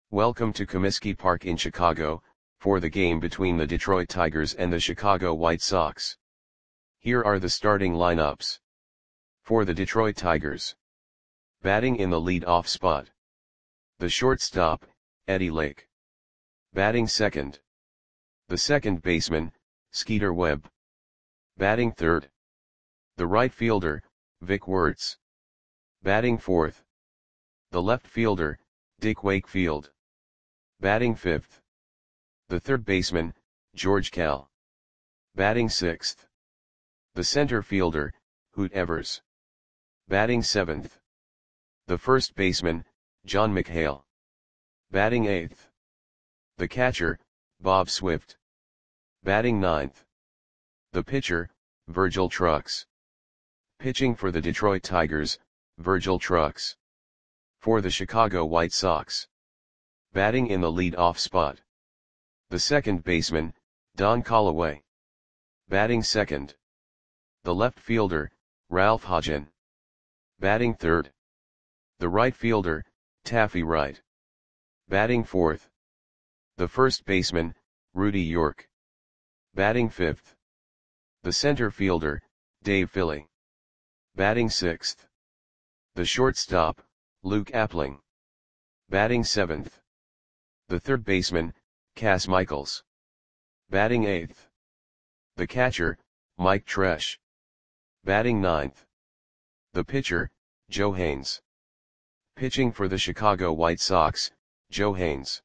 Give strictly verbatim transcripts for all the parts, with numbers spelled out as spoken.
Welcome to Comiskey Park in Chicago, for the game between the Detroit Tigers and the Chicago White Sox. Here are the starting lineups. For the Detroit Tigers. Batting in the lead-off spot. The shortstop, Eddie Lake. Batting second. The second baseman, Skeeter Webb. Batting third. The right fielder, Vic Wertz. Batting fourth. The left fielder, Dick Wakefield. Batting fifth. The third baseman, George Kell. Batting sixth. The center fielder, Hoot Evers. Batting seventh. The first baseman, John McHale. Batting eighth. The catcher, Bob Swift. Batting ninth. The pitcher, Virgil Trucks. Pitching for the Detroit Tigers, Virgil Trucks. For the Chicago White Sox. Batting in the lead-off spot. The second baseman, Don Callaway. Batting second. The left fielder, Ralph Hodgen. Batting third. The right fielder, Taffy Wright. Batting fourth. The first baseman, Rudy York. Batting fifth. The center fielder, Dave Philly. Batting sixth. The shortstop, Luke Appling. Batting seventh. The third baseman, Cass Michaels. Batting eighth. The catcher, Mike Tresh. Batting ninth. The pitcher, Joe Haynes. Pitching for the Chicago White Sox, Joe Haynes.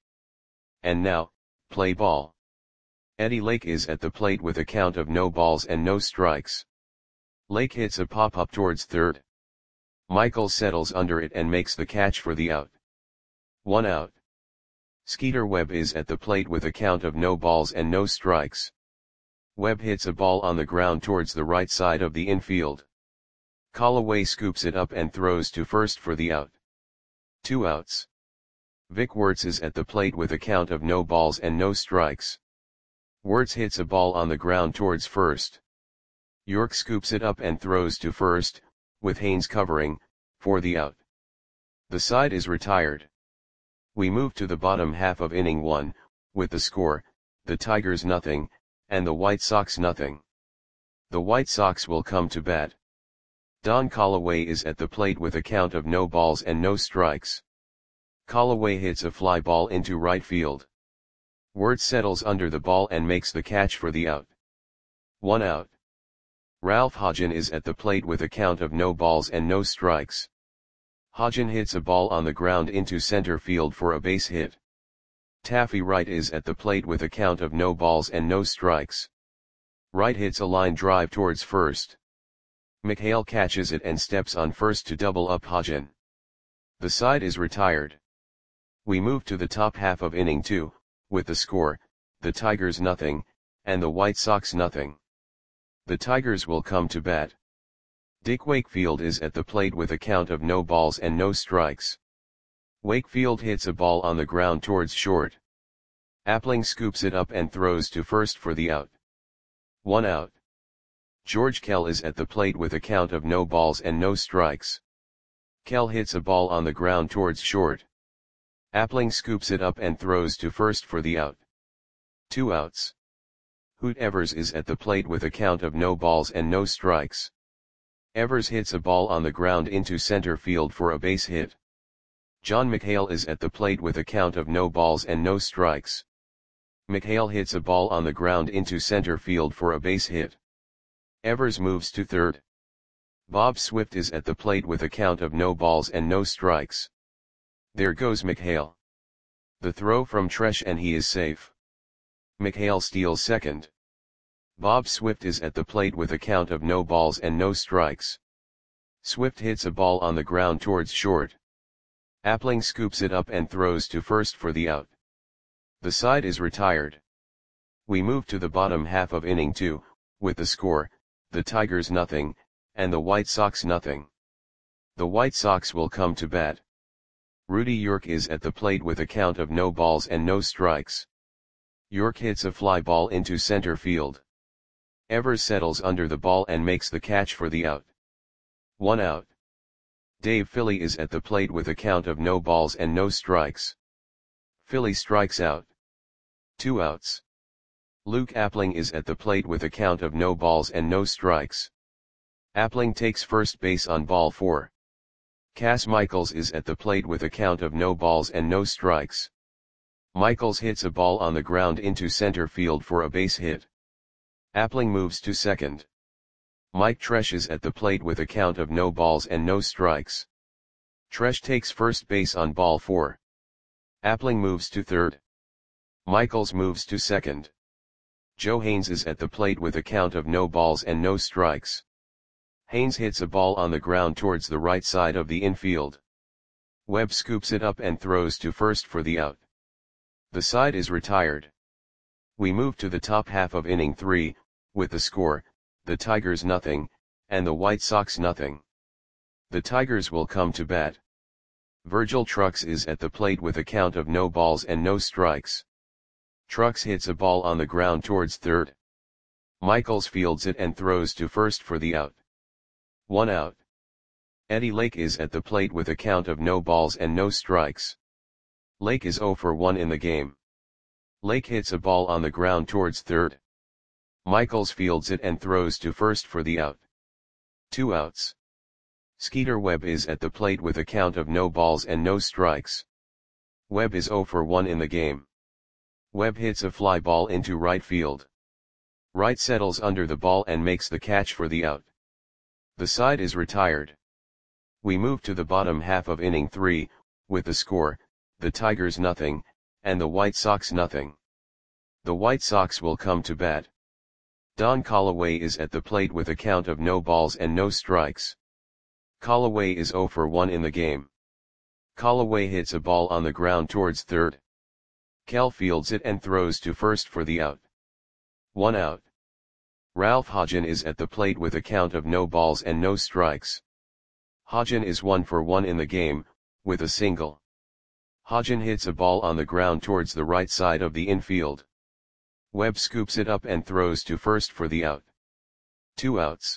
And now, play ball. Eddie Lake is at the plate with a count of no balls and no strikes. Lake hits a pop-up towards third. Michaels settles under it and makes the catch for the out. One out. Skeeter Webb is at the plate with a count of no balls and no strikes. Webb hits a ball on the ground towards the right side of the infield. Callaway scoops it up and throws to first for the out. Two outs. Vic Wertz is at the plate with a count of no balls and no strikes. Wertz hits a ball on the ground towards first. York scoops it up and throws to first, with Haynes covering, for the out. The side is retired. We move to the bottom half of inning one, with the score, the Tigers nothing, and the White Sox nothing. The White Sox will come to bat. Don Callaway is at the plate with a count of no balls and no strikes. Callaway hits a fly ball into right field. Wertz settles under the ball and makes the catch for the out. One out. Ralph Hodgen is at the plate with a count of no balls and no strikes. Hodgen hits a ball on the ground into center field for a base hit. Taffy Wright is at the plate with a count of no balls and no strikes. Wright hits a line drive towards first. McHale catches it and steps on first to double up Hodgen. The side is retired. We move to the top half of inning two, with the score, the Tigers nothing, and the White Sox nothing. The Tigers will come to bat. Dick Wakefield is at the plate with a count of no balls and no strikes. Wakefield hits a ball on the ground towards short. Appling scoops it up and throws to first for the out. One out. George Kell is at the plate with a count of no balls and no strikes. Kell hits a ball on the ground towards short. Appling scoops it up and throws to first for the out. Two outs. Hoot Evers is at the plate with a count of no balls and no strikes. Evers hits a ball on the ground into center field for a base hit. John McHale is at the plate with a count of no balls and no strikes. McHale hits a ball on the ground into center field for a base hit. Evers moves to third. Bob Swift is at the plate with a count of no balls and no strikes. There goes McHale. The throw from Tresh and he is safe. McHale steals second. Bob Swift is at the plate with a count of no balls and no strikes. Swift hits a ball on the ground towards short. Appling scoops it up and throws to first for the out. The side is retired. We move to the bottom half of inning two, with the score, the Tigers nothing, and the White Sox nothing. The White Sox will come to bat. Rudy York is at the plate with a count of no balls and no strikes. York hits a fly ball into center field. Evers settles under the ball and makes the catch for the out. One out. Dave Philly is at the plate with a count of no balls and no strikes. Philly strikes out. Two outs. Luke Appling is at the plate with a count of no balls and no strikes. Appling takes first base on ball four. Cass Michaels is at the plate with a count of no balls and no strikes. Michaels hits a ball on the ground into center field for a base hit. Appling moves to second. Mike Tresh is at the plate with a count of no balls and no strikes. Tresh takes first base on ball four. Appling moves to third. Michaels moves to second. Joe Haynes is at the plate with a count of no balls and no strikes. Haynes hits a ball on the ground towards the right side of the infield. Webb scoops it up and throws to first for the out. The side is retired. We move to the top half of inning three, with the score, the Tigers nothing, and the White Sox nothing. The Tigers will come to bat. Virgil Trucks is at the plate with a count of no balls and no strikes. Trucks hits a ball on the ground towards third. Michaels fields it and throws to first for the out. One out. Eddie Lake is at the plate with a count of no balls and no strikes. Lake is oh for one in the game. Lake hits a ball on the ground towards third. Michaels fields it and throws to first for the out. Two outs. Skeeter Webb is at the plate with a count of no balls and no strikes. Webb is oh for one in the game. Webb hits a fly ball into right field. Wright settles under the ball and makes the catch for the out. The side is retired. We move to the bottom half of inning three, with the score, the Tigers nothing, and the White Sox nothing. The White Sox will come to bat. Don Callaway is at the plate with a count of no balls and no strikes. Callaway is oh for one in the game. Callaway hits a ball on the ground towards third. Kell fields it and throws to first for the out. One out. Ralph Hodgen is at the plate with a count of no balls and no strikes. Hodgen is one for one in the game, with a single. Hodgen hits a ball on the ground towards the right side of the infield. Webb scoops it up and throws to first for the out. Two outs.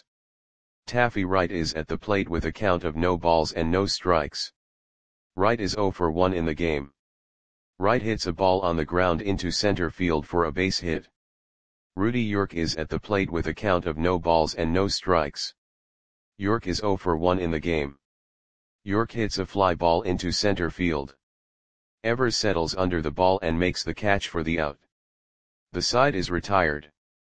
Taffy Wright is at the plate with a count of no balls and no strikes. Wright is oh for one in the game. Wright hits a ball on the ground into center field for a base hit. Rudy York is at the plate with a count of no balls and no strikes. York is oh for one in the game. York hits a fly ball into center field. Evers settles under the ball and makes the catch for the out. The side is retired.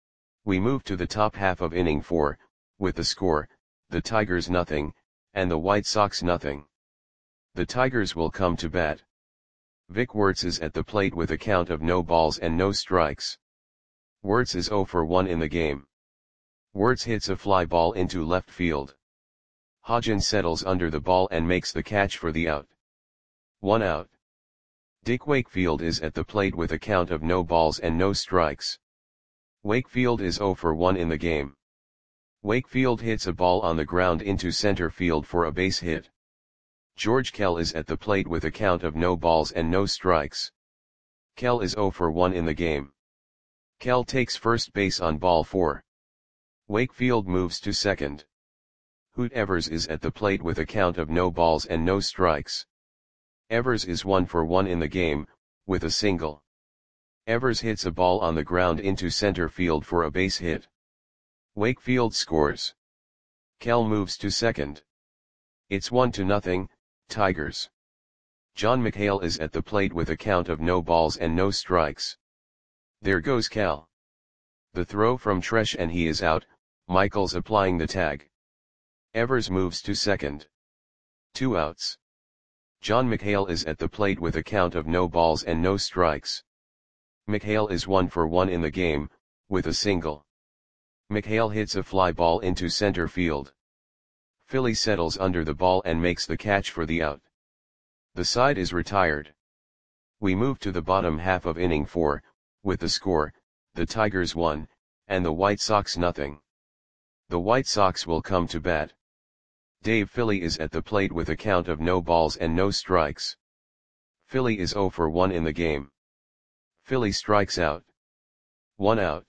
We move to the top half of inning four, with the score, the Tigers nothing, and the White Sox nothing. The Tigers will come to bat. Vic Wertz is at the plate with a count of no balls and no strikes. Wertz is oh for one in the game. Wertz hits a fly ball into left field. Hodgen settles under the ball and makes the catch for the out. One out. Dick Wakefield is at the plate with a count of no balls and no strikes. Wakefield is oh for one in the game. Wakefield hits a ball on the ground into center field for a base hit. George Kell is at the plate with a count of no balls and no strikes. Kell is oh for one in the game. Kell takes first base on ball four. Wakefield moves to second. Hoot Evers is at the plate with a count of no balls and no strikes. Evers is one for one in the game, with a single. Evers hits a ball on the ground into center field for a base hit. Wakefield scores. Kell moves to second. It's one to nothing, Tigers. John McHale is at the plate with a count of no balls and no strikes. There goes Kell. The throw from Tresh and he is out, Michaels applying the tag. Evers moves to second. Two outs. John McHale is at the plate with a count of no balls and no strikes. McHale is one for one in the game, with a single. McHale hits a fly ball into center field. Philly settles under the ball and makes the catch for the out. The side is retired. We move to the bottom half of inning four, with the score, the Tigers one, and the White Sox nothing. The White Sox will come to bat. Dave Philly is at the plate with a count of no balls and no strikes. Philly is oh for one in the game. Philly strikes out. One out.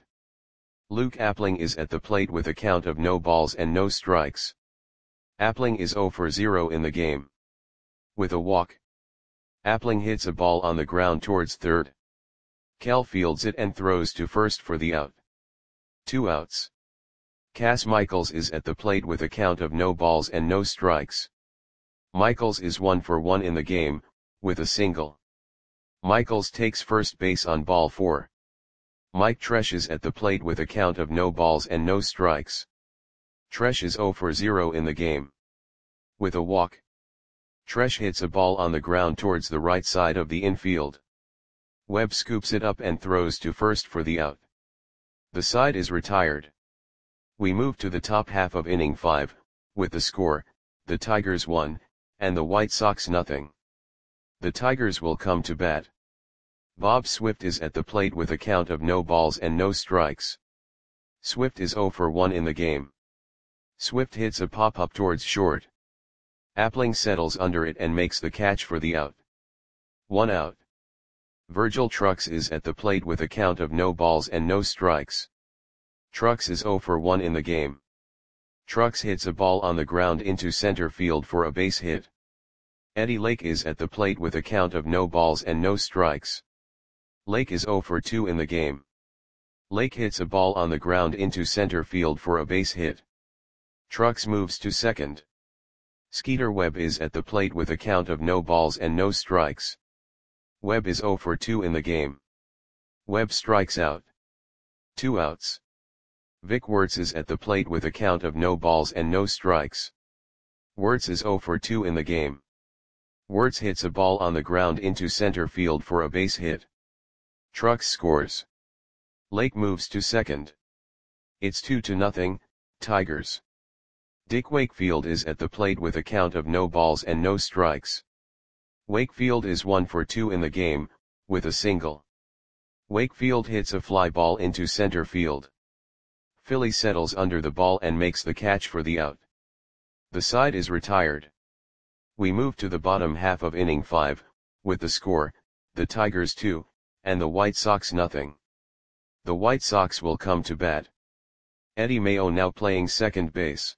Luke Appling is at the plate with a count of no balls and no strikes. Appling is oh for zero in the game. With a walk. Appling hits a ball on the ground towards third. Kell fields it and throws to first for the out. Two outs. Cass Michaels is at the plate with a count of no balls and no strikes. Michaels is one for one in the game, with a single. Michaels takes first base on ball four. Mike Tresh is at the plate with a count of no balls and no strikes. Tresh is zero for zero in the game. With a walk. Tresh hits a ball on the ground towards the right side of the infield. Webb scoops it up and throws to first for the out. The side is retired. We move to the top half of inning five, with the score, the Tigers one, and the White Sox nothing. The Tigers will come to bat. Bob Swift is at the plate with a count of no balls and no strikes. Swift is zero for one in the game. Swift hits a pop-up towards short. Appling settles under it and makes the catch for the out. One out. Virgil Trucks is at the plate with a count of no balls and no strikes. Trucks is zero for one in the game. Trucks hits a ball on the ground into center field for a base hit. Eddie Lake is at the plate with a count of no balls and no strikes. Lake is zero for two in the game. Lake hits a ball on the ground into center field for a base hit. Trucks moves to second. Skeeter Webb is at the plate with a count of no balls and no strikes. Webb is zero for two in the game. Webb strikes out. Two outs. Vic Wertz is at the plate with a count of no balls and no strikes. Wertz is zero for two in the game. Wertz hits a ball on the ground into center field for a base hit. Trucks scores. Lake moves to second. It's two to nothing, Tigers. Dick Wakefield is at the plate with a count of no balls and no strikes. Wakefield is one for two in the game, with a single. Wakefield hits a fly ball into center field. Philly settles under the ball and makes the catch for the out. The side is retired. We move to the bottom half of inning five, with the score, the Tigers two, and the White Sox nothing. The White Sox will come to bat. Eddie Mayo now playing second base.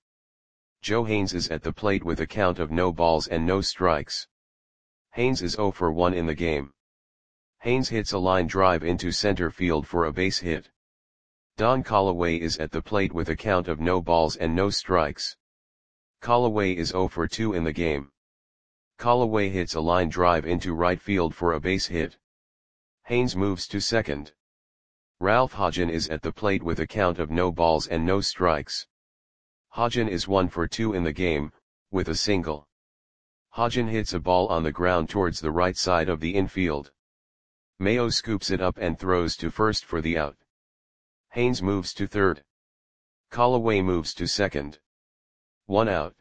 Joe Haynes is at the plate with a count of no balls and no strikes. Haynes is zero for one in the game. Haynes hits a line drive into center field for a base hit. Don Callaway is at the plate with a count of no balls and no strikes. Callaway is zero for two in the game. Callaway hits a line drive into right field for a base hit. Haynes moves to second. Ralph Hodgen is at the plate with a count of no balls and no strikes. Hodgen is one for two in the game, with a single. Hodgen hits a ball on the ground towards the right side of the infield. Mayo scoops it up and throws to first for the out. Haynes moves to third. Callaway moves to second. One out.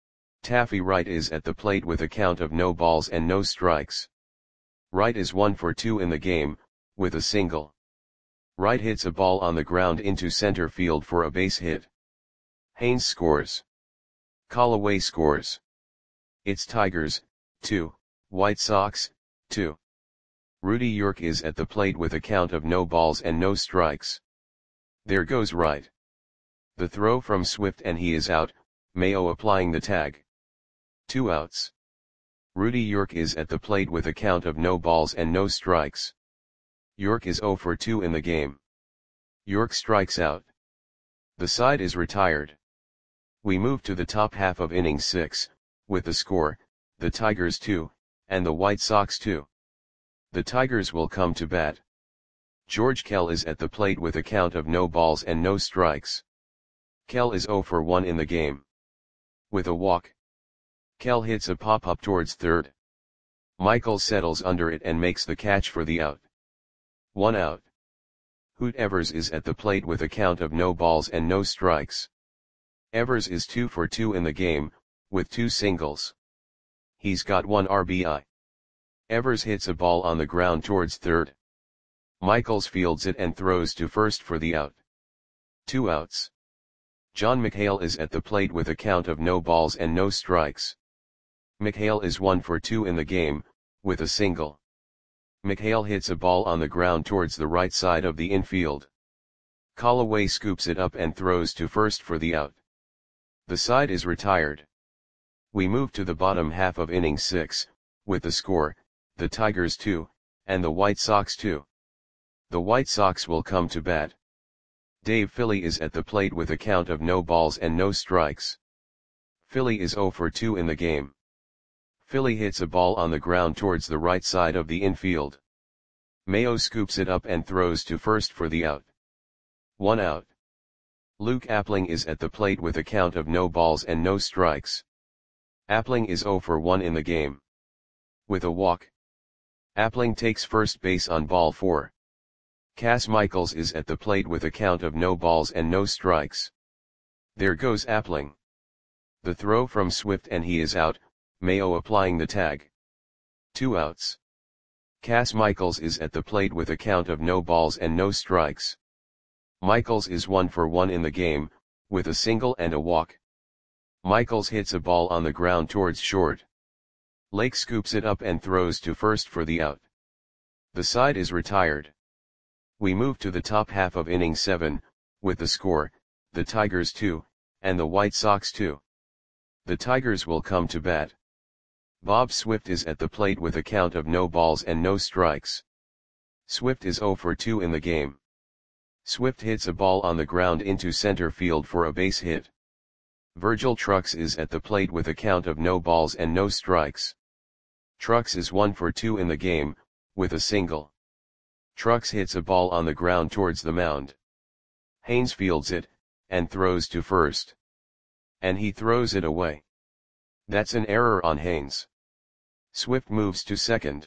Taffy Wright is at the plate with a count of no balls and no strikes. Wright is one for two in the game, with a single. Wright hits a ball on the ground into center field for a base hit. Haynes scores. Callaway scores. It's Tigers, two, White Sox, two. Rudy York is at the plate with a count of no balls and no strikes. There goes Wright. The throw from Swift and he is out, Mayo applying the tag. Two outs. Rudy York is at the plate with a count of no balls and no strikes. York is zero for two in the game. York strikes out. The side is retired. We move to the top half of inning six, with the score, the Tigers two, and the White Sox two. The Tigers will come to bat. George Kell is at the plate with a count of no balls and no strikes. Kell is zero for one in the game. With a walk. Kell hits a pop-up towards third. Michael settles under it and makes the catch for the out. One out. Hoot Evers is at the plate with a count of no balls and no strikes. Evers is two for two in the game, with two singles. He's got one R B I. Evers hits a ball on the ground towards third. Michaels fields it and throws to first for the out. Two outs. John McHale is at the plate with a count of no balls and no strikes. McHale is one for two in the game, with a single. McHale hits a ball on the ground towards the right side of the infield. Callaway scoops it up and throws to first for the out. The side is retired. We move to the bottom half of inning six, with the score, the Tigers two, and the White Sox two. The White Sox will come to bat. Dave Philly is at the plate with a count of no balls and no strikes. Philly is oh for two in the game. Philly hits a ball on the ground towards the right side of the infield. Mayo scoops it up and throws to first for the out. One out. Luke Appling is at the plate with a count of no balls and no strikes. Appling is oh for one in the game. With a walk. Appling takes first base on ball four. Cass Michaels is at the plate with a count of no balls and no strikes. There goes Appling. The throw from Swift and he is out, Mayo applying the tag. Two outs. Cass Michaels is at the plate with a count of no balls and no strikes. Michaels is one for one in the game, with a single and a walk. Michaels hits a ball on the ground towards short. Lake scoops it up and throws to first for the out. The side is retired. We move to the top half of inning seven, with the score, the Tigers two, and the White Sox two. The Tigers will come to bat. Bob Swift is at the plate with a count of no balls and no strikes. Swift is oh for two in the game. Swift hits a ball on the ground into center field for a base hit. Virgil Trucks is at the plate with a count of no balls and no strikes. Trucks is one for two in the game, with a single. Trucks hits a ball on the ground towards the mound. Haynes fields it, and throws to first. And he throws it away. That's an error on Haynes. Swift moves to second.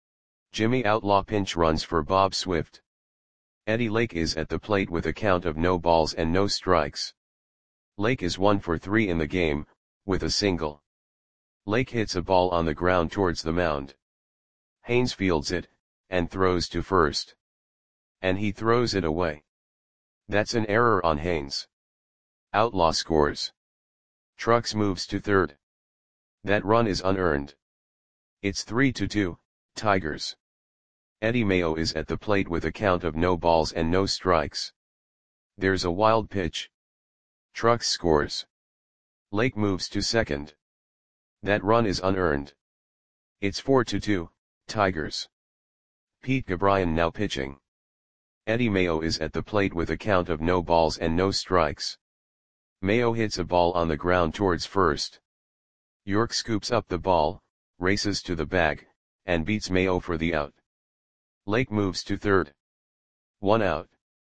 Jimmy Outlaw pinch runs for Bob Swift. Eddie Lake is at the plate with a count of no balls and no strikes. Lake is one for three in the game, with a single. Lake hits a ball on the ground towards the mound. Haynes fields it, and throws to first. And he throws it away. That's an error on Haynes. Outlaw scores. Trucks moves to third. That run is unearned. It's three to two, Tigers. Eddie Mayo is at the plate with a count of no balls and no strikes. There's a wild pitch. Trucks scores. Lake moves to second. That run is unearned. It's four to two, Tigers. Pete Gabrian now pitching. Eddie Mayo is at the plate with a count of no balls and no strikes. Mayo hits a ball on the ground towards first. York scoops up the ball, races to the bag, and beats Mayo for the out. Lake moves to third. One out.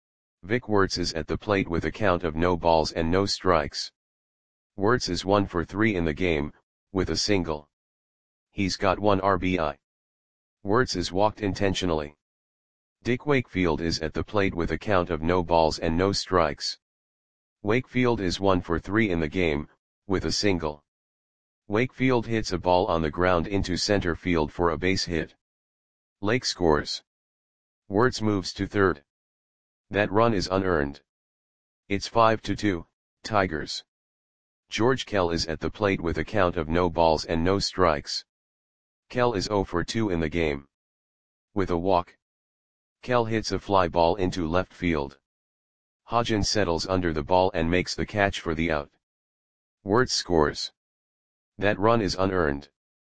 Vic Wertz is at the plate with a count of no balls and no strikes. Wertz is one for three in the game, with a single. He's got one R B I. Wertz is walked intentionally. Dick Wakefield is at the plate with a count of no balls and no strikes. Wakefield is one for three in the game, with a single. Wakefield hits a ball on the ground into center field for a base hit. Lake scores. Wertz moves to third. That run is unearned. It's five to two, Tigers. George Kell is at the plate with a count of no balls and no strikes. Kell is oh for two in the game. With a walk. Kell hits a fly ball into left field. Hodgins settles under the ball and makes the catch for the out. Wertz scores. That run is unearned.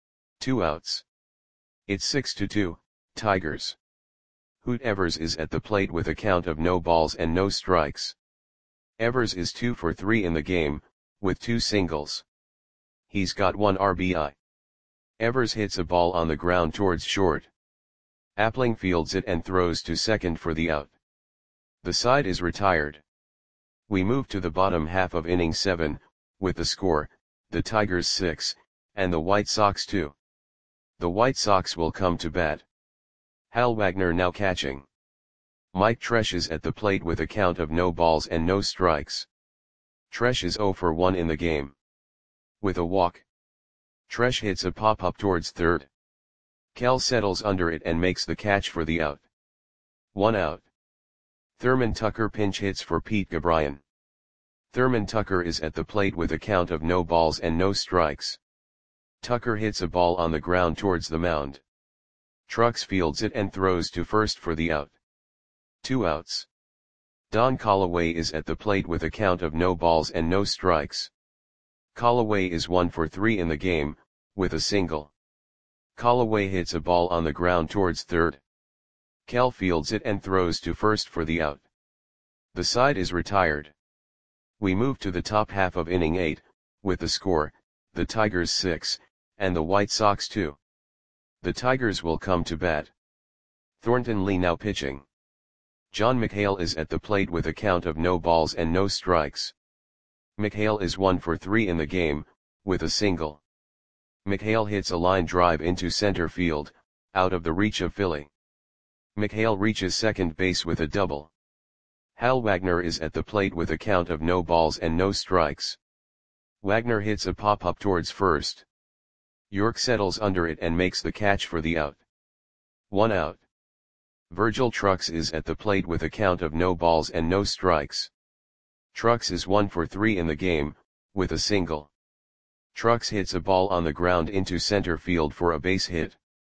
Two outs. It's six to two, Tigers. Hoot Evers is at the plate with a count of no balls and no strikes. Evers is two for three in the game, with two singles. He's got one R B I. Evers hits a ball on the ground towards short. Appling fields it and throws to second for the out. The side is retired. We move to the bottom half of inning seven, with the score, the Tigers six, and the White Sox two. The White Sox will come to bat. Hal Wagner now catching. Mike Tresh is at the plate with a count of no balls and no strikes. Tresh is oh for one in the game. With a walk. Tresh hits a pop-up towards third. Kell settles under it and makes the catch for the out. One out. Thurman Tucker pinch hits for Pete Gabrian. Thurman Tucker is at the plate with a count of no balls and no strikes. Tucker hits a ball on the ground towards the mound. Trucks fields it and throws to first for the out. Two outs. Don Callaway is at the plate with a count of no balls and no strikes. Callaway is one for three in the game, with a single. Callaway hits a ball on the ground towards third. Kell fields it and throws to first for the out. The side is retired. We move to the top half of inning eight, with the score, the Tigers six, and the White Sox two. The Tigers will come to bat. Thornton Lee now pitching. John McHale is at the plate with a count of no balls and no strikes. McHale is one for three in the game, with a single. McHale hits a line drive into center field, out of the reach of Philly. McHale reaches second base with a double. Hal Wagner is at the plate with a count of no balls and no strikes. Wagner hits a pop-up towards first. York settles under it and makes the catch for the out. One out. Virgil Trucks is at the plate with a count of no balls and no strikes. Trucks is one for three in the game, with a single. Trucks hits a ball on the ground into center field for a base hit.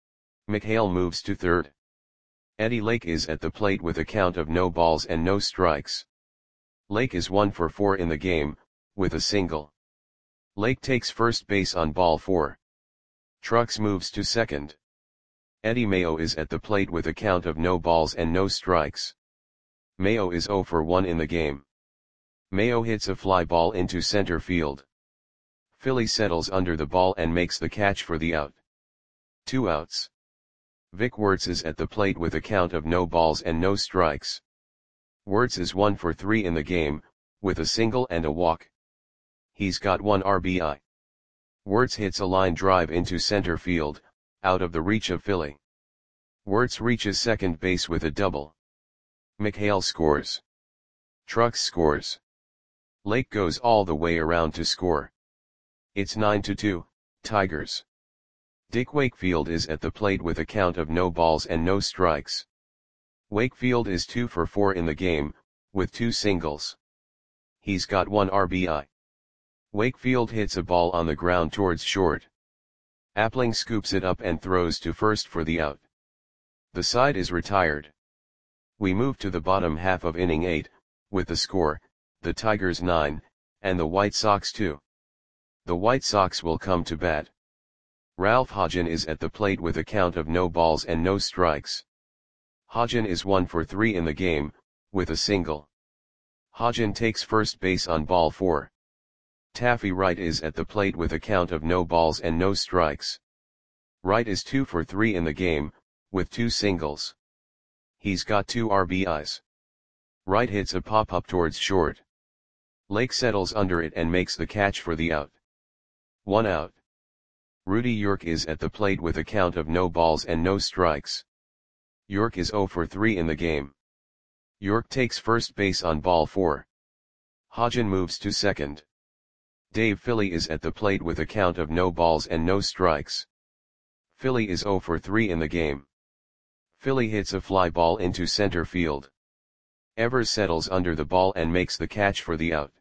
McHale moves to third. Eddie Lake is at the plate with a count of no balls and no strikes. Lake is one for four in the game, with a single. Lake takes first base on ball four. Trucks moves to second. Eddie Mayo is at the plate with a count of no balls and no strikes. Mayo is zero for one in the game. Mayo hits a fly ball into center field. Philly settles under the ball and makes the catch for the out. Two outs. Vic Wertz is at the plate with a count of no balls and no strikes. Wertz is one for three in the game, with a single and a walk. He's got one R B I. Wertz hits a line drive into center field, out of the reach of Philly. Wertz reaches second base with a double. McHale scores. Trucks scores. Lake goes all the way around to score. It's nine to two, Tigers. Dick Wakefield is at the plate with a count of no balls and no strikes. Wakefield is two for four in the game, with two singles. He's got one R B I. Wakefield hits a ball on the ground towards short. Appling scoops it up and throws to first for the out. The side is retired. We move to the bottom half of inning eight, with the score, the Tigers nine, and the White Sox two. The White Sox will come to bat. Ralph Hodgen is at the plate with a count of no balls and no strikes. Hodgen is one for three in the game, with a single. Hodgen takes first base on ball four. Taffy Wright is at the plate with a count of no balls and no strikes. Wright is two for three in the game, with two singles. He's got two R B Is. Wright hits a pop-up towards short. Lake settles under it and makes the catch for the out. One out. Rudy York is at the plate with a count of no balls and no strikes. York is zero for three in the game. York takes first base on ball four. Hodgen moves to second. Dave Philly is at the plate with a count of no balls and no strikes. Philly is zero for three in the game. Philly hits a fly ball into center field. Evers settles under the ball and makes the catch for the out.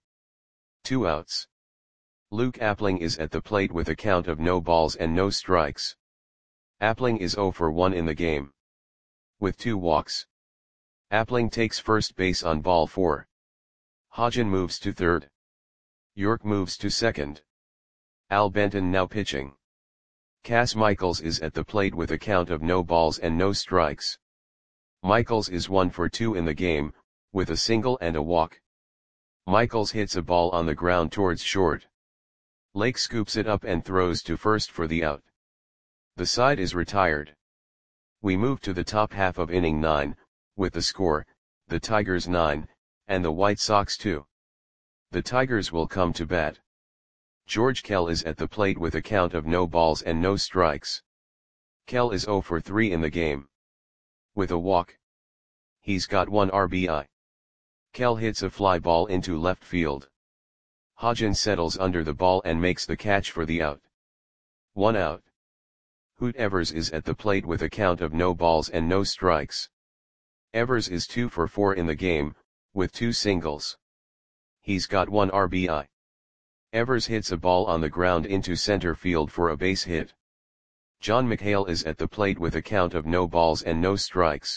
Two outs. Luke Appling is at the plate with a count of no balls and no strikes. Appling is zero for one in the game. With two walks. Appling takes first base on ball four. Hodgen moves to third. York moves to second. Al Benton now pitching. Cass Michaels is at the plate with a count of no balls and no strikes. Michaels is one for two in the game, with a single and a walk. Michaels hits a ball on the ground towards short. Lake scoops it up and throws to first for the out. The side is retired. We move to the top half of inning nine, with the score, the Tigers nine, and the White Sox two. The Tigers will come to bat. George Kell is at the plate with a count of no balls and no strikes. Kell is zero for three in the game. With a walk. He's got one R B I. Kell hits a fly ball into left field. Hodgen settles under the ball and makes the catch for the out. One out. Hoot Evers is at the plate with a count of no balls and no strikes. Evers is two for four in the game, with two singles. He's got one R B I. Evers hits a ball on the ground into center field for a base hit. John McHale is at the plate with a count of no balls and no strikes.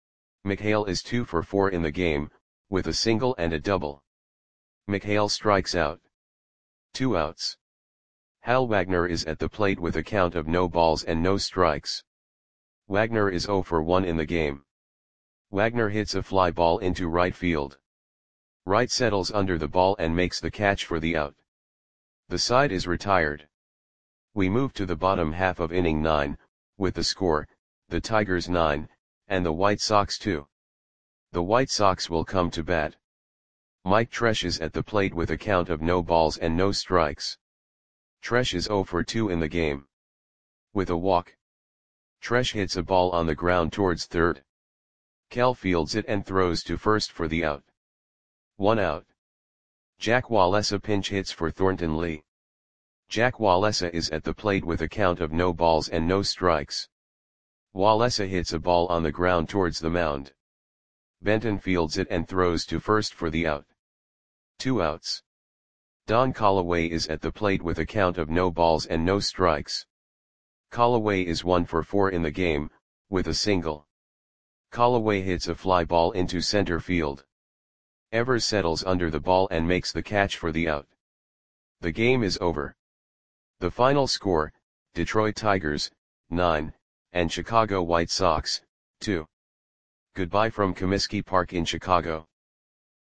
McHale is two for four in the game, with a single and a double. McHale strikes out. Two outs. Hal Wagner is at the plate with a count of no balls and no strikes. Wagner is zero for one in the game. Wagner hits a fly ball into right field. Wright settles under the ball and makes the catch for the out. The side is retired. We move to the bottom half of inning nine, with the score, the Tigers nine, and the White Sox two. The White Sox will come to bat. Mike Tresh is at the plate with a count of no balls and no strikes. Tresh is zero for two in the game. With a walk, Tresh hits a ball on the ground towards third. Kell fields it and throws to first for the out. One out. Jack Wallesa pinch hits for Thornton Lee. Jack Wallesa is at the plate with a count of no balls and no strikes. Wallesa hits a ball on the ground towards the mound. Benton fields it and throws to first for the out. Two outs. Don Callaway is at the plate with a count of no balls and no strikes. Callaway is one for four in the game, with a single. Callaway hits a fly ball into center field. Evers settles under the ball and makes the catch for the out. The game is over. The final score, Detroit Tigers, nine, and Chicago White Sox, two. Goodbye from Comiskey Park in Chicago.